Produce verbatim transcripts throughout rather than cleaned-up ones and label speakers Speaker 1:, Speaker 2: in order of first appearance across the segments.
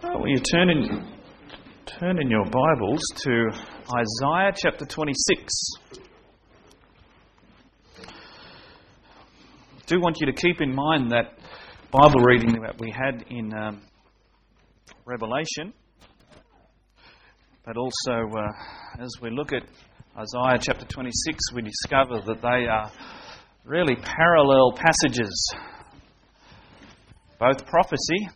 Speaker 1: Well, you turn in, turn in your Bibles to Isaiah chapter twenty-six. I do want you to keep in mind that Bible reading that we had in um, Revelation, but also uh, as we look at Isaiah chapter twenty-six, we discover that they are really parallel passages, both prophecy,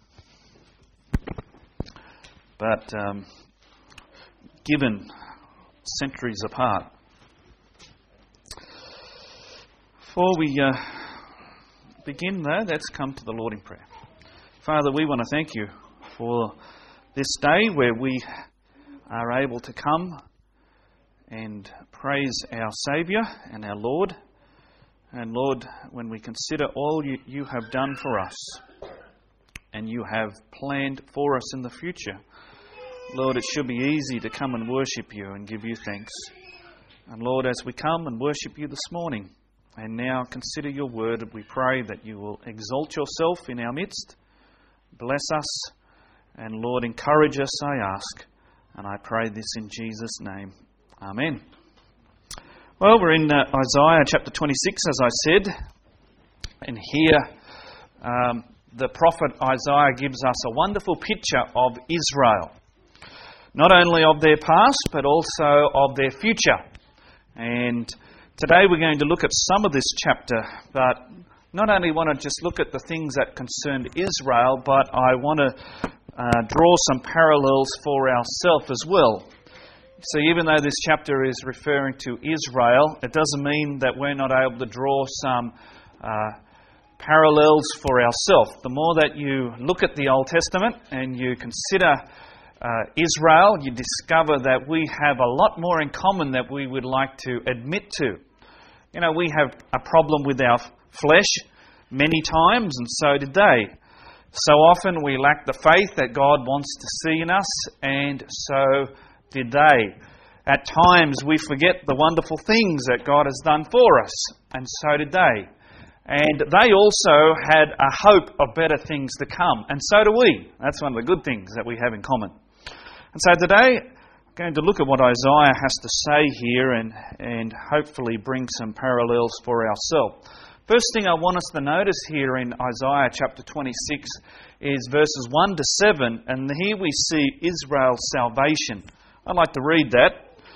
Speaker 1: but um, given centuries apart. Before we uh, begin, though, let's come to the Lord in prayer. Father, we want to thank you for this day where we are able to come and praise our Saviour and our Lord. And Lord, when we consider all you, you have done for us and you have planned for us in the future, Lord, it should be easy to come and worship you and give you thanks. And Lord, as we come and worship you this morning and now consider your word, we pray that you will exalt yourself in our midst, bless us, and Lord, encourage us, I ask. And I pray this in Jesus' name. Amen. Well, we're in uh, Isaiah chapter twenty-six, as I said. And here um, the prophet Isaiah gives us a wonderful picture of Israel. Not only of their past, but also of their future. And today we're going to look at some of this chapter, but not only want to just look at the things that concerned Israel, but I want to uh, draw some parallels for ourselves as well. So even though this chapter is referring to Israel, it doesn't mean that we're not able to draw some uh, parallels for ourselves. The more that you look at the Old Testament and you consider Uh, Israel, you discover that we have a lot more in common than we would like to admit to. You know, we have a problem with our flesh many times, and so did they. So often we lack the faith that God wants to see in us, and so did they. At times we forget the wonderful things that God has done for us, and so did they. And they also had a hope of better things to come, and so do we. That's one of the good things that we have in common. And so today, I'm going to look at what Isaiah has to say here and, and hopefully bring some parallels for ourselves. First thing I want us to notice here in Isaiah chapter twenty-six is verses one to seven, and here we see Israel's salvation. I'd like to read that.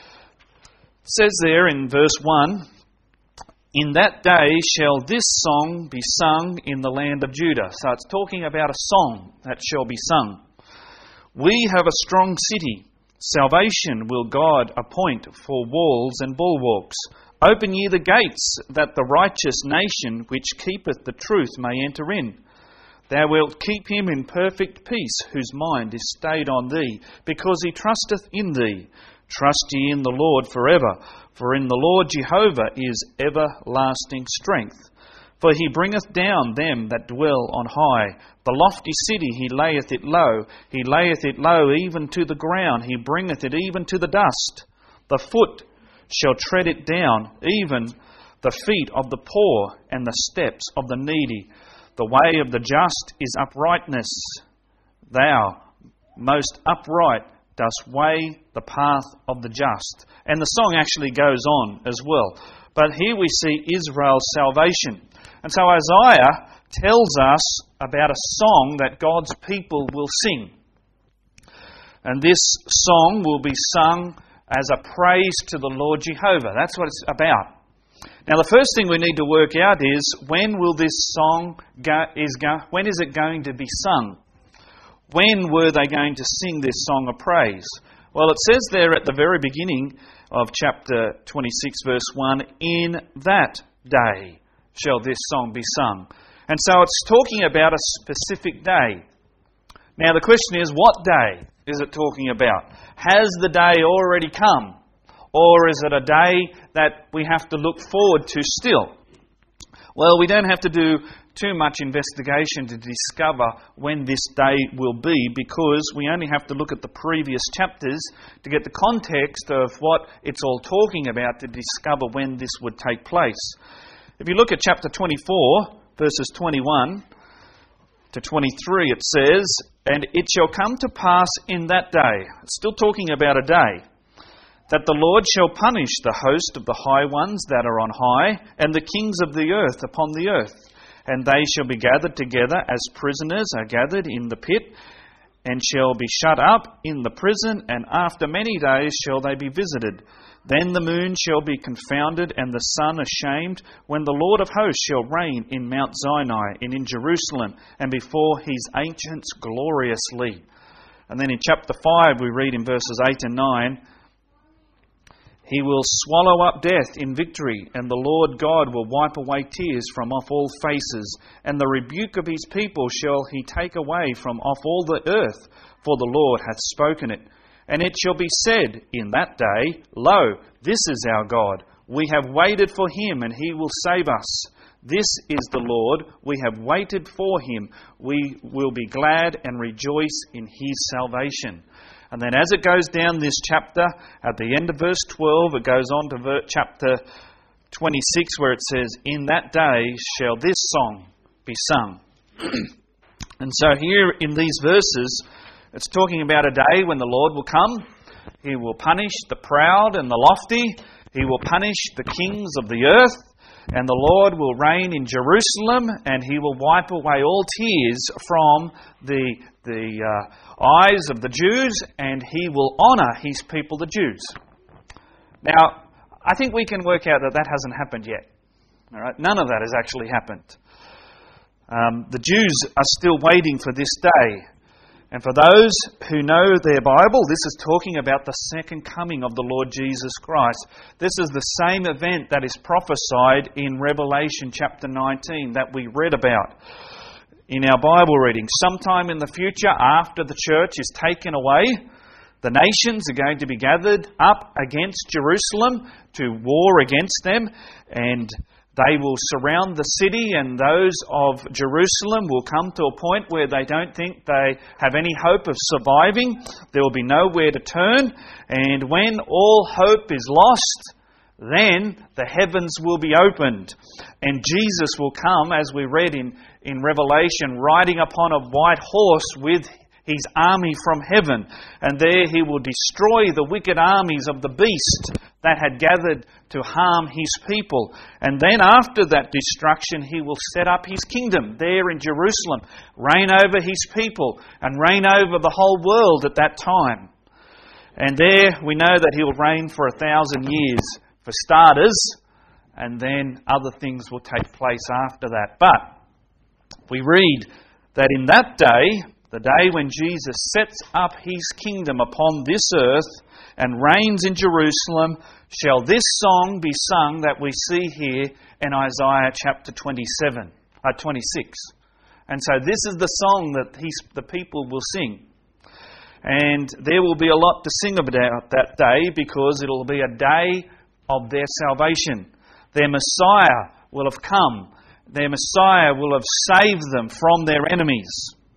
Speaker 1: It says there in verse one, "In that day shall this song be sung in the land of Judah." So it's talking about a song that shall be sung. "We have a strong city. Salvation will God appoint for walls and bulwarks. Open ye the gates, that the righteous nation which keepeth the truth may enter in. Thou wilt keep him in perfect peace, whose mind is stayed on thee, because he trusteth in thee. Trust ye in the Lord forever, for in the Lord Jehovah is everlasting strength. For he bringeth down them that dwell on high. The lofty city he layeth it low. He layeth it low even to the ground. He bringeth it even to the dust. The foot shall tread it down, even the feet of the poor and the steps of the needy. The way of the just is uprightness. Thou, most upright, dost weigh the path of the just." And the song actually goes on as well. But here we see Israel's salvation. And so Isaiah tells us about a song that God's people will sing. And this song will be sung as a praise to the Lord Jehovah. That's what it's about. Now the first thing we need to work out is, when will this song go, is go, when is it going to be sung? When were they going to sing this song of praise? Well, it says there at the very beginning of chapter twenty-six, verse one, "In that day shall this song be sung." And so it's talking about a specific day. Now the question is, what day is it talking about? Has the day already come? Or is it a day that we have to look forward to still? Well, we don't have to do too much investigation to discover when this day will be, because we only have to look at the previous chapters to get the context of what it's all talking about to discover when this would take place. If you look at chapter twenty-four, verses twenty-one to twenty-three, it says, "And it shall come to pass in that day," it's still talking about a day, "that the Lord shall punish the host of the high ones that are on high, and the kings of the earth upon the earth. And they shall be gathered together as prisoners are gathered in the pit, and shall be shut up in the prison, and after many days shall they be visited. Then the moon shall be confounded, and the sun ashamed, when the Lord of hosts shall reign in Mount Sinai and in Jerusalem, and before his ancients gloriously." And then in chapter five we read in verses eight and nine, "He will swallow up death in victory, and the Lord God will wipe away tears from off all faces, and the rebuke of his people shall he take away from off all the earth, for the Lord hath spoken it. And it shall be said in that day, Lo, this is our God. We have waited for him, and he will save us. This is the Lord. We have waited for him. We will be glad and rejoice in his salvation." And then as it goes down this chapter, at the end of verse twelve, it goes on to ver- chapter twenty-six, where it says, "In that day shall this song be sung." And so here in these verses, it's talking about a day when the Lord will come. He will punish the proud and the lofty. He will punish the kings of the earth. And the Lord will reign in Jerusalem, and he will wipe away all tears from the, the uh, eyes of the Jews, and he will honour his people, the Jews. Now, I think we can work out that that hasn't happened yet. All right? None of that has actually happened. Um, the Jews are still waiting for this day. And for those who know their Bible, this is talking about the second coming of the Lord Jesus Christ. This is the same event that is prophesied in Revelation chapter nineteen that we read about in our Bible reading. Sometime in the future, after the church is taken away, the nations are going to be gathered up against Jerusalem to war against them, and they will surround the city, and those of Jerusalem will come to a point where they don't think they have any hope of surviving. There will be nowhere to turn. And when all hope is lost, then the heavens will be opened. And Jesus will come, as we read in, in Revelation, riding upon a white horse with his army from heaven. And there he will destroy the wicked armies of the beast that had gathered to harm his people. And then after that destruction, he will set up his kingdom there in Jerusalem, reign over his people, and reign over the whole world at that time. And there we know that he will reign for a thousand years, for starters, and then other things will take place after that. But we read that in that day, the day when Jesus sets up his kingdom upon this earth and reigns in Jerusalem, shall this song be sung that we see here in Isaiah chapter twenty-seven, uh, twenty-six. And so this is the song that he's, the people will sing. And there will be a lot to sing about that day, because it will be a day of their salvation. Their Messiah will have come. Their Messiah will have saved them from their enemies.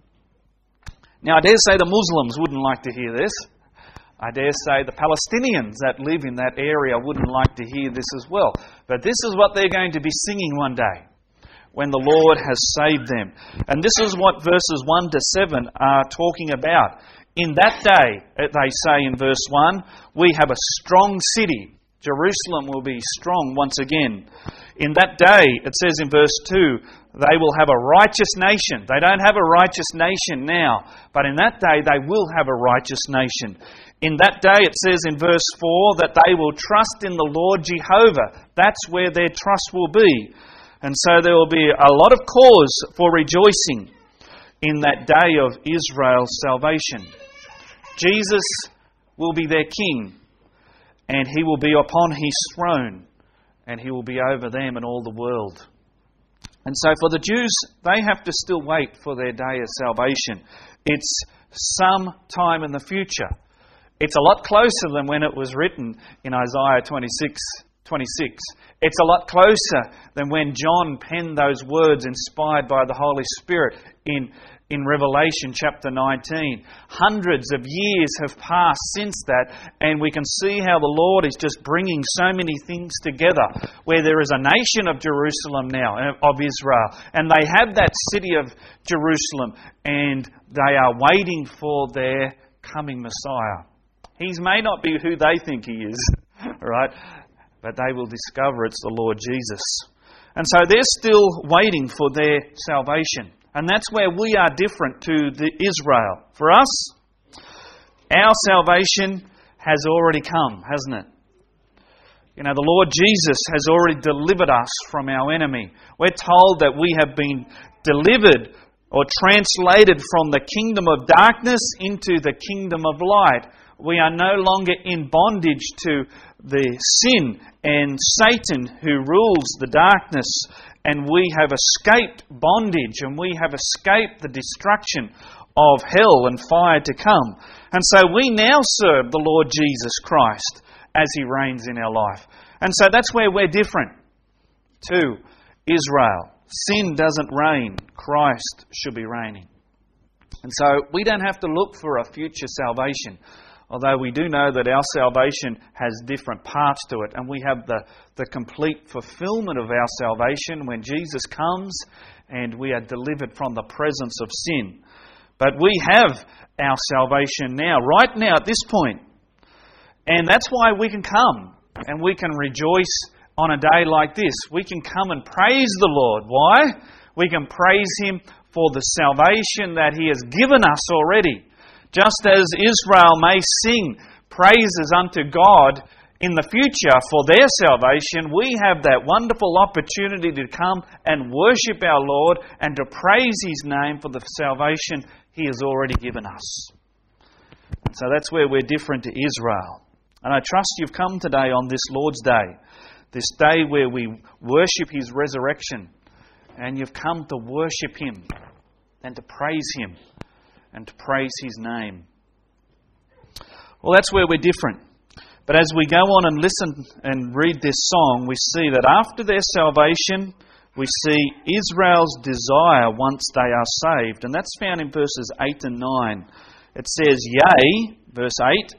Speaker 1: Now, I dare say the Muslims wouldn't like to hear this. I dare say the Palestinians that live in that area wouldn't like to hear this as well. But this is what they're going to be singing one day, when the Lord has saved them. And this is what verses one to seven are talking about. In that day, they say in verse one, we have a strong city. Jerusalem will be strong once again. In that day, it says in verse two, they will have a righteous nation. They don't have a righteous nation now, but in that day they will have a righteous nation. In that day, it says in verse four, that they will trust in the Lord Jehovah. That's where their trust will be. And so there will be a lot of cause for rejoicing in that day of Israel's salvation. Jesus will be their king, and he will be upon his throne, and he will be over them and all the world. And so for the Jews, they have to still wait for their day of salvation. It's some time in the future. It's a lot closer than when it was written in Isaiah twenty-six, twenty-six. It's a lot closer than when John penned those words inspired by the Holy Spirit in, in Revelation chapter nineteen. Hundreds of years have passed since that, and we can see how the Lord is just bringing so many things together, where there is a nation of Jerusalem now, of Israel, and they have that city of Jerusalem, and they are waiting for their coming Messiah. He may not be who they think he is, right? But they will discover it's the Lord Jesus. And so they're still waiting for their salvation. And that's where we are different to the Israel. For us, our salvation has already come, hasn't it? You know, the Lord Jesus has already delivered us from our enemy. We're told that we have been delivered or translated from the kingdom of darkness into the kingdom of light. We are no longer in bondage to the sin and Satan who rules the darkness, and we have escaped bondage, and we have escaped the destruction of hell and fire to come. And so we now serve the Lord Jesus Christ as He reigns in our life. And so that's where we're different to Israel. Sin doesn't reign. Christ should be reigning. And so we don't have to look for a future salvation, although we do know that our salvation has different parts to it, and we have the, the complete fulfillment of our salvation when Jesus comes and we are delivered from the presence of sin. But we have our salvation now, right now at this point. And that's why we can come and we can rejoice on a day like this. We can come and praise the Lord. Why? We can praise Him for the salvation that He has given us already. Just as Israel may sing praises unto God in the future for their salvation, we have that wonderful opportunity to come and worship our Lord and to praise His name for the salvation He has already given us. So that's where we're different to Israel. And I trust you've come today on this Lord's Day, this day where we worship His resurrection, and you've come to worship Him and to praise Him and to praise His name. Well, that's where we're different. But as we go on and listen and read this song, we see that after their salvation, we see Israel's desire once they are saved. And that's found in verses eight and nine. It says, Yea, verse eight,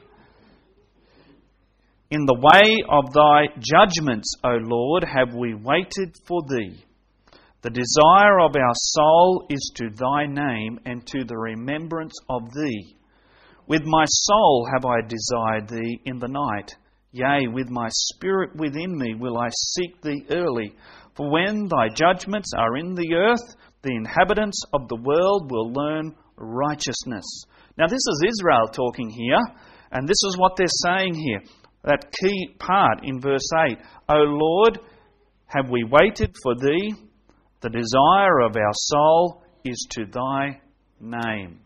Speaker 1: in the way of Thy judgments, O Lord, have we waited for Thee. The desire of our soul is to Thy name and to the remembrance of Thee. With my soul have I desired Thee in the night. Yea, with my spirit within me will I seek Thee early. For when Thy judgments are in the earth, the inhabitants of the world will learn righteousness. Now this is Israel talking here, and this is what they're saying here. That key part in verse eight. O Lord, have we waited for Thee? The desire of our soul is to Thy name.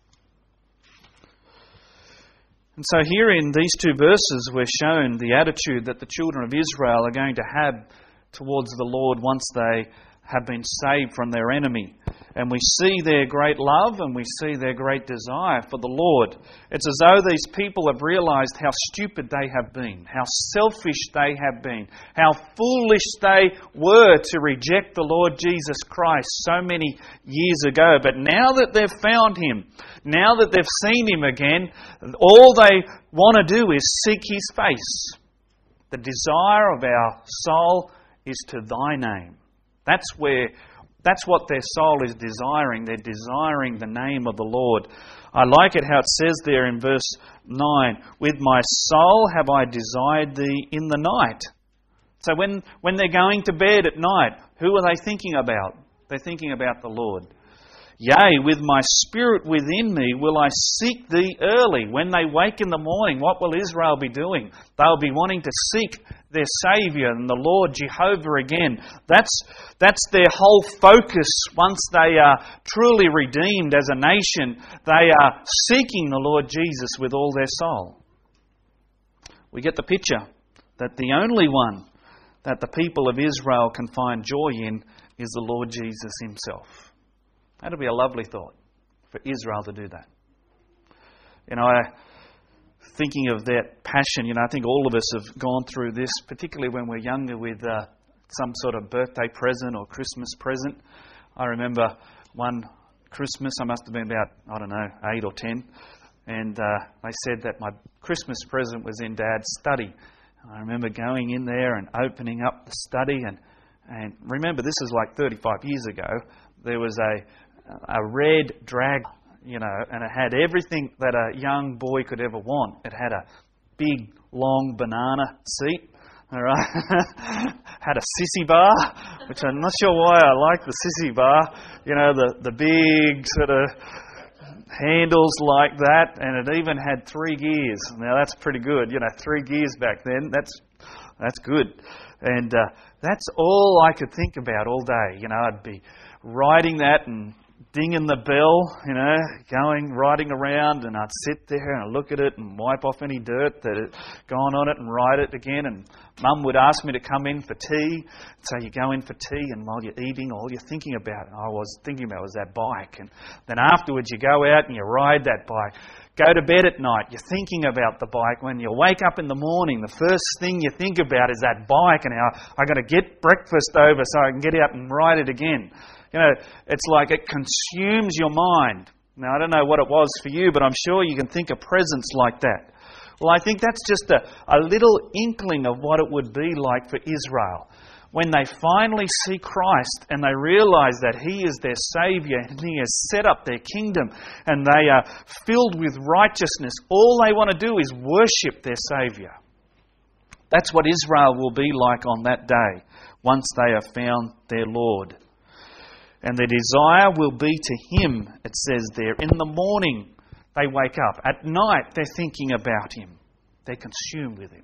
Speaker 1: And so here in these two verses we're shown the attitude that the children of Israel are going to have towards the Lord once they have been saved from their enemy. And we see their great love and we see their great desire for the Lord. It's as though these people have realised how stupid they have been, how selfish they have been, how foolish they were to reject the Lord Jesus Christ so many years ago. But now that they've found Him, now that they've seen Him again, all they want to do is seek His face. The desire of our soul is to Thy name. That's where, that's what their soul is desiring. They're desiring the name of the Lord. I like it how it says there in verse nine, with my soul have I desired Thee in the night. So when, when they're going to bed at night, who are they thinking about? They're thinking about the Lord. Yea, with my spirit within me will I seek Thee early. When they wake in the morning, what will Israel be doing? They'll be wanting to seek their Saviour and the Lord Jehovah again. That's, that's their whole focus once they are truly redeemed as a nation. They are seeking the Lord Jesus with all their soul. We get the picture that the only one that the people of Israel can find joy in is the Lord Jesus Himself. That would be a lovely thought for Israel to do that. You know, I, thinking of that passion, you know, I think all of us have gone through this, particularly when we're younger with uh, some sort of birthday present or Christmas present. I remember one Christmas. I must have been about, I don't know, eight or ten. And uh, they said that my Christmas present was in Dad's study. And I remember going in there and opening up the study. And, and remember, this is like thirty-five years ago. There was a, a red drag, you know, and it had everything that a young boy could ever want. It had a big, long banana seat. All right, had a sissy bar, which I'm not sure why I like the sissy bar. You know, the, the big sort of handles like that, and it even had three gears. Now that's pretty good. You know, three gears back then. That's that's good, and uh, that's all I could think about all day. You know, I'd be riding that and dinging the bell, you know, going, riding around, and I'd sit there and I'd look at it and wipe off any dirt that had gone on it and ride it again. And Mum would ask me to come in for tea. So you go in for tea, and while you're eating, all you're thinking about, and I was thinking about, was that bike. And then afterwards you go out and you ride that bike. Go to bed at night, you're thinking about the bike. When you wake up in the morning, the first thing you think about is that bike and how I've got to get breakfast over so I can get out and ride it again. You know, it's like it consumes your mind. Now, I don't know what it was for you, but I'm sure you can think of presents like that. Well, I think that's just a, a little inkling of what it would be like for Israel. When they finally see Christ and they realise that He is their Saviour and He has set up their kingdom and they are filled with righteousness, all they want to do is worship their Saviour. That's what Israel will be like on that day, once they have found their Lord. And their desire will be to Him, it says there. In the morning they wake up. At night they're thinking about Him. They're consumed with Him.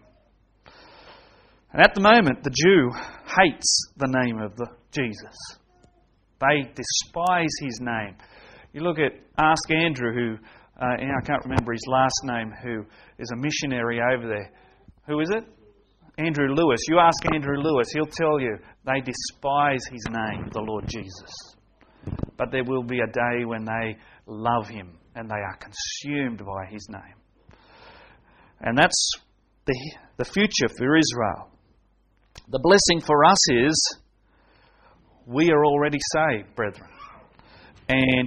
Speaker 1: And at the moment the Jew hates the name of the Jesus. They despise His name. You look at, ask Andrew, who, uh, I can't remember his last name, who is a missionary over there. Who is it? Andrew Lewis. You ask Andrew Lewis, he'll tell you they despise His name, the Lord Jesus. But there will be a day when they love Him and they are consumed by His name. And that's the, the future for Israel. The blessing for us is we are already saved, brethren. And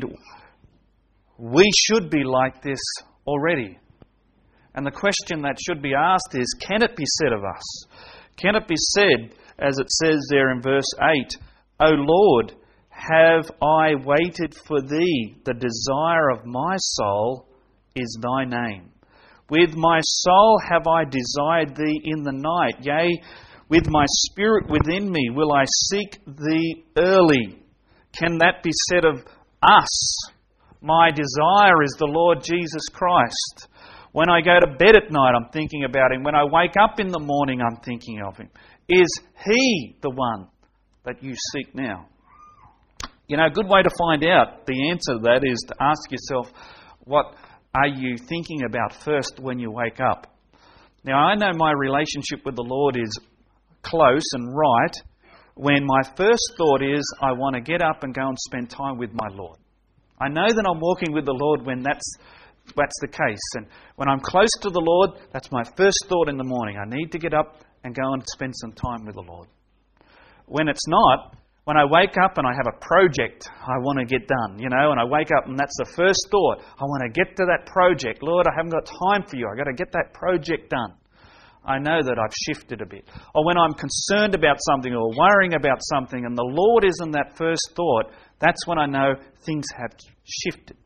Speaker 1: we should be like this already. And the question that should be asked is, can it be said of us? Can it be said, as it says there in verse eight, O Lord, have I waited for Thee? The desire of my soul is Thy name. With my soul have I desired Thee in the night. Yea, with my spirit within me will I seek Thee early. Can that be said of us? My desire is the Lord Jesus Christ. When I go to bed at night, I'm thinking about Him. When I wake up in the morning, I'm thinking of Him. Is He the one that you seek now? You know, a good way to find out the answer to that is to ask yourself, what are you thinking about first when you wake up? Now, I know my relationship with the Lord is close and right when my first thought is, I want to get up and go and spend time with my Lord. I know that I'm walking with the Lord when that's That's the case. And when I'm close to the Lord, that's my first thought in the morning. I need to get up and go and spend some time with the Lord. When it's not, when I wake up and I have a project I want to get done, you know, and I wake up and that's the first thought. I want to get to that project. Lord, I haven't got time for you. I've got to get that project done. I know that I've shifted a bit. Or when I'm concerned about something or worrying about something and the Lord isn't that first thought, that's when I know things have shifted.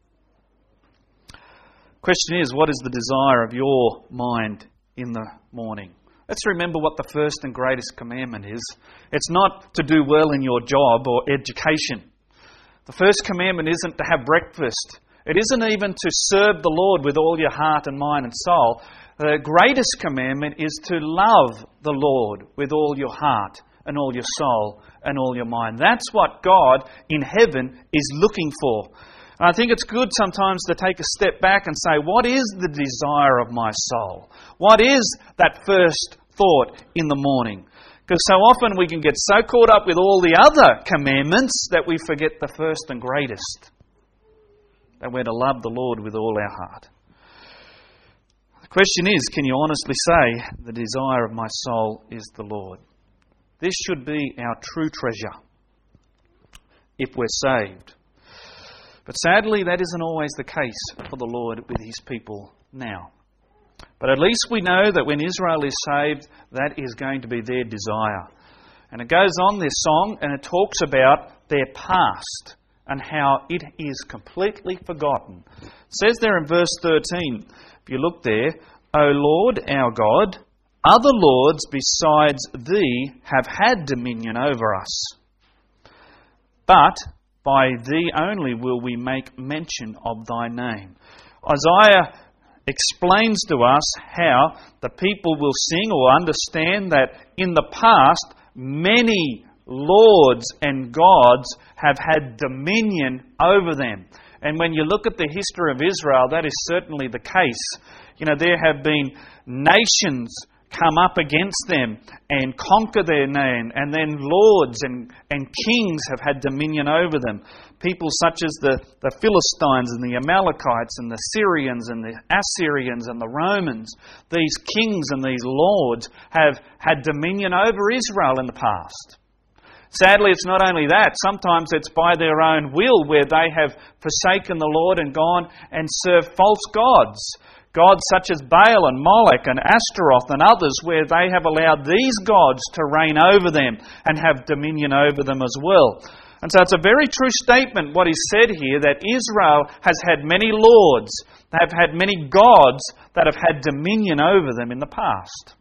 Speaker 1: Question is, what is the desire of your mind in the morning? Let's remember what the first and greatest commandment is. It's not to do well in your job or education. The first commandment isn't to have breakfast. It isn't even to serve the Lord with all your heart and mind and soul. The greatest commandment is to love the Lord with all your heart and all your soul and all your mind. That's what God in heaven is looking for. And I think it's good sometimes to take a step back and say, what is the desire of my soul? What is that first thought in the morning? Because so often we can get so caught up with all the other commandments that we forget the first and greatest. That we're to love the Lord with all our heart. The question is, can you honestly say, the desire of my soul is the Lord? This should be our true treasure if we're saved. But sadly, that isn't always the case for the Lord with his people now. But at least we know that when Israel is saved, that is going to be their desire. And it goes on, this song, and it talks about their past and how it is completely forgotten. It says there in verse thirteen, if you look there, O Lord our God, other lords besides thee have had dominion over us. But by thee only will we make mention of thy name. Isaiah explains to us how the people will sing or understand that in the past many lords and gods have had dominion over them. And when you look at the history of Israel, that is certainly the case. You know, there have been nations come up against them and conquer their land, and then lords and, and kings have had dominion over them. People such as the, the Philistines and the Amalekites and the Syrians and the Assyrians and the Romans, these kings and these lords have had dominion over Israel in the past. Sadly, it's not only that. Sometimes it's by their own will, where they have forsaken the Lord and gone and served false gods. Gods such as Baal and Moloch and Ashtaroth and others, where they have allowed these gods to reign over them and have dominion over them as well. And so it's a very true statement what is said here, that Israel has had many lords, have had many gods that have had dominion over them in the past.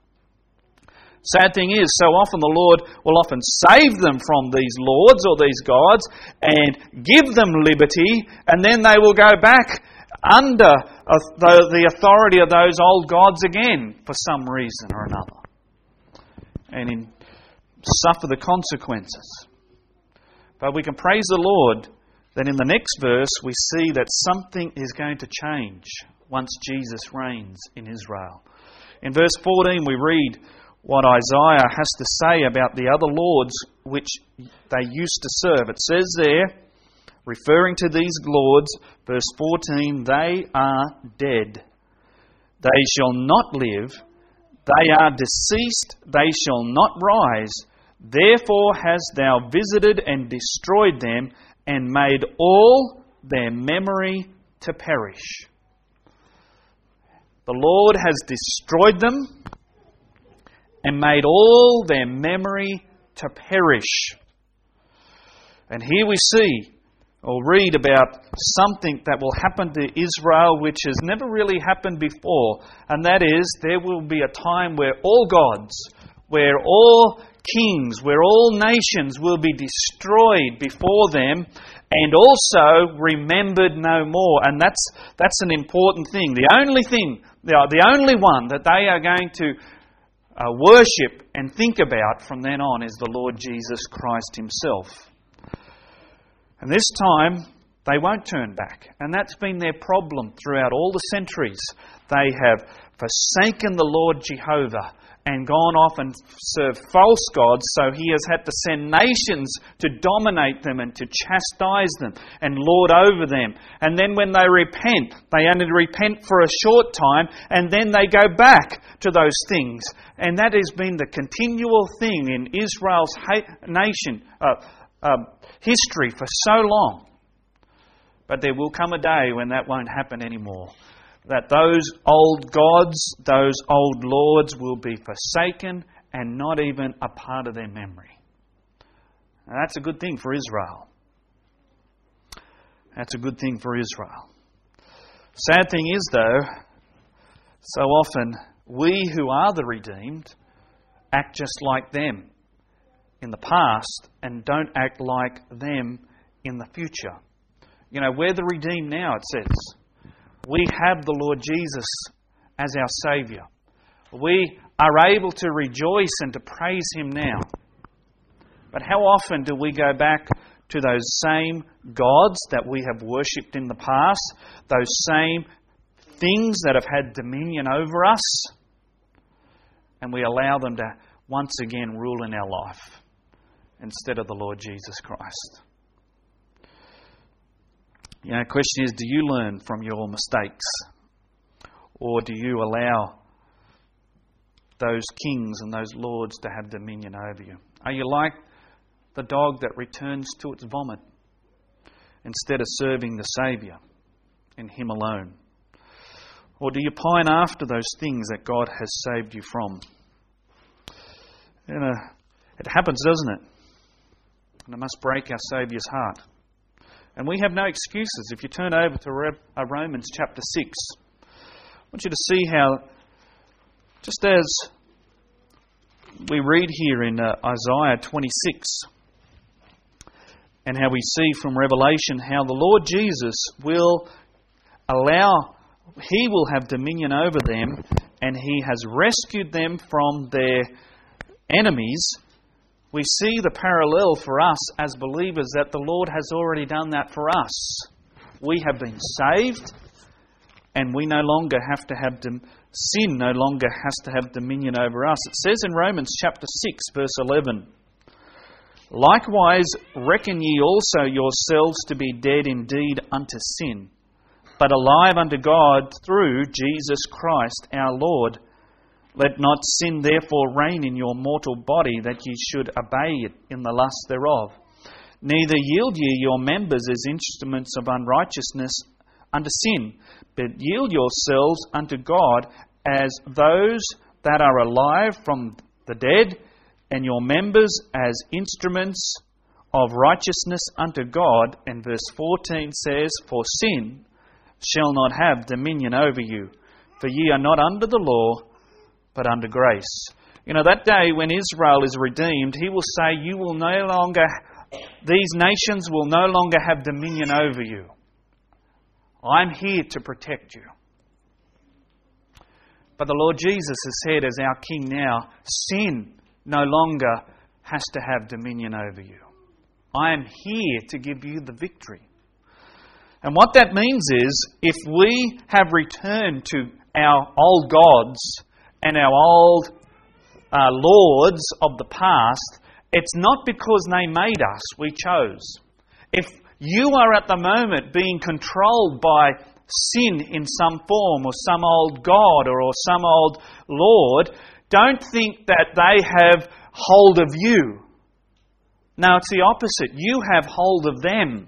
Speaker 1: Sad thing is, so often the Lord will often save them from these lords or these gods and give them liberty, and then they will go back under the authority of those old gods again for some reason or another, and in, suffer the consequences. But we can praise the Lord that in the next verse we see that something is going to change once Jesus reigns in Israel. In verse fourteen we read what Isaiah has to say about the other lords which they used to serve. It says there, referring to these lords, verse fourteen, they are dead. They shall not live. They are deceased. They shall not rise. Therefore hast thou visited and destroyed them, and made all their memory to perish. The Lord has destroyed them and made all their memory to perish. And here we see or read about something that will happen to Israel which has never really happened before, and that is there will be a time where all gods, where all kings, where all nations will be destroyed before them and also remembered no more. And that's that's an important thing. The only thing, the, the only one that they are going to uh, worship and think about from then on is the Lord Jesus Christ himself. And this time, they won't turn back. And that's been their problem throughout all the centuries. They have forsaken the Lord Jehovah and gone off and served false gods, so he has had to send nations to dominate them and to chastise them and lord over them. And then when they repent, they only repent for a short time, and then they go back to those things. And that has been the continual thing in Israel's nation uh, uh, history for so long. But there will come a day when that won't happen anymore. That those old gods, those old lords will be forsaken and not even a part of their memory. Now that's a good thing for Israel. That's a good thing for Israel. Sad thing is, though, so often we who are the redeemed act just like them in the past and don't act like them in the future. You know, we're the redeemed now, it says. We have the Lord Jesus as our Saviour. We are able to rejoice and to praise Him now. But how often do we go back to those same gods that we have worshipped in the past, those same things that have had dominion over us, and we allow them to once again rule in our life instead of the Lord Jesus Christ? You know, the question is, do you learn from your mistakes? Or do you allow those kings and those lords to have dominion over you? Are you like the dog that returns to its vomit? instead of serving the Saviour and Him alone? Or do you pine after those things that God has saved you from? You know, it happens, doesn't it? And it must break our Saviour's heart. And we have no excuses. If you turn over to Romans chapter six, I want you to see how, just as we read here in uh, Isaiah twenty-six, and how we see from Revelation how the Lord Jesus will allow, He will have dominion over them, and He has rescued them from their enemies. We see the parallel for us as believers that the Lord has already done that for us. We have been saved, and we no longer have to have dom- sin no longer has to have dominion over us. It says in Romans chapter six, verse eleven, "Likewise reckon ye also yourselves to be dead indeed unto sin, but alive unto God through Jesus Christ our Lord. Let not sin therefore reign in your mortal body, that ye should obey it in the lust thereof. Neither yield ye your members as instruments of unrighteousness unto sin, but yield yourselves unto God as those that are alive from the dead, and your members as instruments of righteousness unto God." And verse fourteen says, "For sin shall not have dominion over you, for ye are not under the law, but under grace." You know, that day when Israel is redeemed, He will say, you will no longer, these nations will no longer have dominion over you. I'm here to protect you. But the Lord Jesus has said as our King now, sin no longer has to have dominion over you. I am here to give you the victory. And what that means is, if we have returned to our old gods and our old uh, lords of the past, it's not because they made us, we chose. If you are at the moment being controlled by sin in some form, or some old god, or, or some old lord, don't think that they have hold of you. No, it's the opposite. You have hold of them.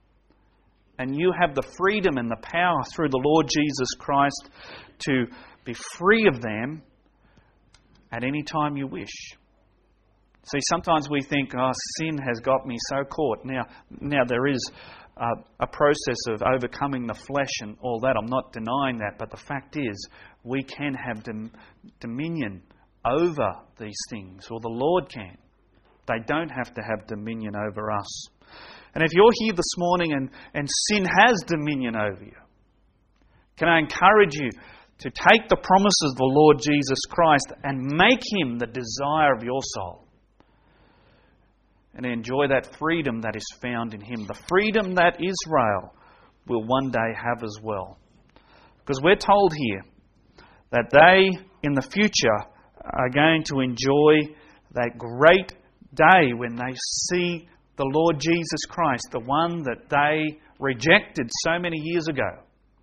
Speaker 1: And you have the freedom and the power through the Lord Jesus Christ to be free of them at any time you wish. See, sometimes we think, oh, sin has got me so caught. Now, now there is uh, a process of overcoming the flesh and all that. I'm not denying that. But the fact is, we can have dom- dominion over these things, or the Lord can. They don't have to have dominion over us. And if you're here this morning and, and sin has dominion over you, can I encourage you to take the promises of the Lord Jesus Christ and make Him the desire of your soul, and enjoy that freedom that is found in Him, the freedom that Israel will one day have as well. Because we're told here that they, in the future, are going to enjoy that great day when they see the Lord Jesus Christ, the one that they rejected so many years ago.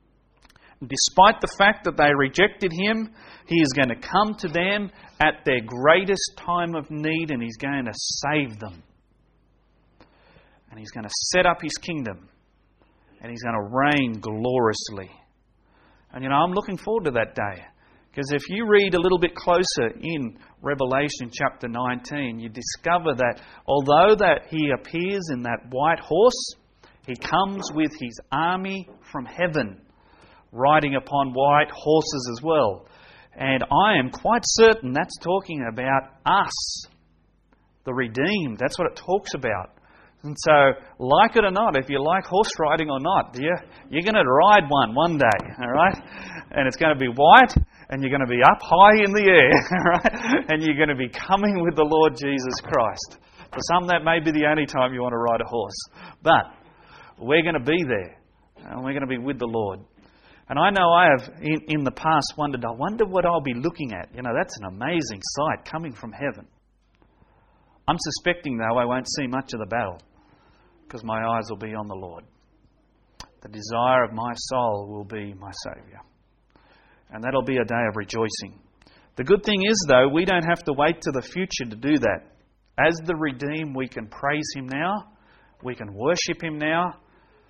Speaker 1: Despite the fact that they rejected Him, He is going to come to them at their greatest time of need, and He's going to save them. And He's going to set up His kingdom, and He's going to reign gloriously. And you know, I'm looking forward to that day. Because if you read a little bit closer in Revelation chapter nineteen, you discover that although that He appears in that white horse, He comes with His army from heaven, riding upon white horses as well. And I am quite certain that's talking about us, the redeemed. That's what it talks about. And so, like it or not, if you like horse riding or not, you're, you're going to ride one one day, all right? And it's going to be white, and you're going to be up high in the air, all right? And you're going to be coming with the Lord Jesus Christ. For some, that may be the only time you want to ride a horse. But we're going to be there, and we're going to be with the Lord. And I know I have, in, in the past, wondered, I wonder what I'll be looking at. You know, that's an amazing sight coming from heaven. I'm suspecting, though, I won't see much of the battle, because my eyes will be on the Lord. The desire of my soul will be my Saviour. And that'll be a day of rejoicing. The good thing is, though, we don't have to wait to the future to do that. As the redeemed, we can praise Him now. We can worship Him now.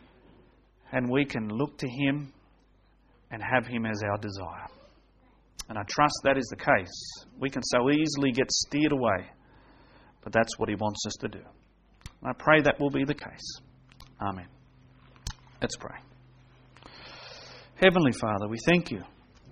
Speaker 1: and we can look to Him and have Him as our desire. And I trust that is the case. We can so easily get steered away, but that's what He wants us to do. I pray that will be the case. Amen. Let's pray. Heavenly Father, we thank You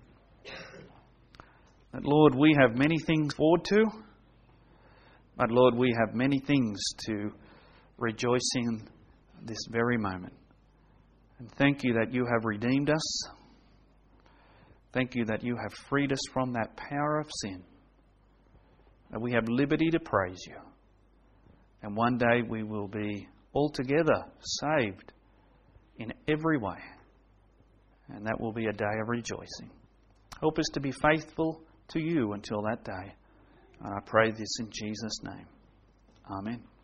Speaker 1: that, Lord, we have many things forward to, but, Lord, we have many things to rejoice in this very moment. And thank You that You have redeemed us. Thank You that You have freed us from that power of sin. That we have liberty to praise You. And one day we will be altogether saved in every way. And that will be a day of rejoicing. Help us to be faithful to You until that day. And I pray this in Jesus' name. Amen.